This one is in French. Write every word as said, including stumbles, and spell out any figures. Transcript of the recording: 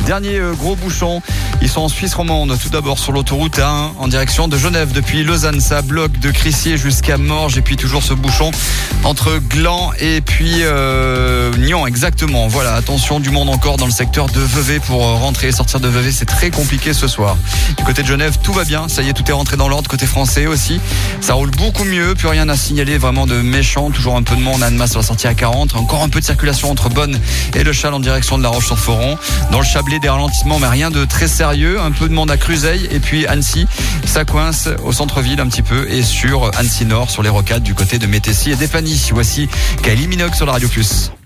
Dernier euh, gros bouchon, ils sont en Suisse romande. Tout d'abord sur l'autoroute A un en direction de Genève. Depuis Lausanne, ça bloque de Crissier jusqu'à Morges. Et puis toujours ce bouchon entre Gland et puis euh, Nyon, exactement. Voilà, attention, du monde encore dans le secteur de Vevey pour rentrer et sortir de Vevey. C'est très compliqué ce soir. Du côté de Genève, tout va bien. Ça y est, tout est rentré dans l'ordre. Côté français aussi, ça roule beaucoup mieux. Plus rien à signaler vraiment de méchant. Toujours un peu de monde. Annemasse sur la sortie à quarante. Encore un peu de circulation entre Bonne et Le Châle en direction de La Roche-sur-Foron. Dans le Chablais, des ralentissements, mais rien de très sérieux. Un peu de monde à Cruzeil. Et puis Annecy, ça coince au centre-ville un petit peu. Et sur Annecy Nord, sur les rocades du côté de Métessy et d'Épagny. Voici Kylie Minogue sur la Radio Plus.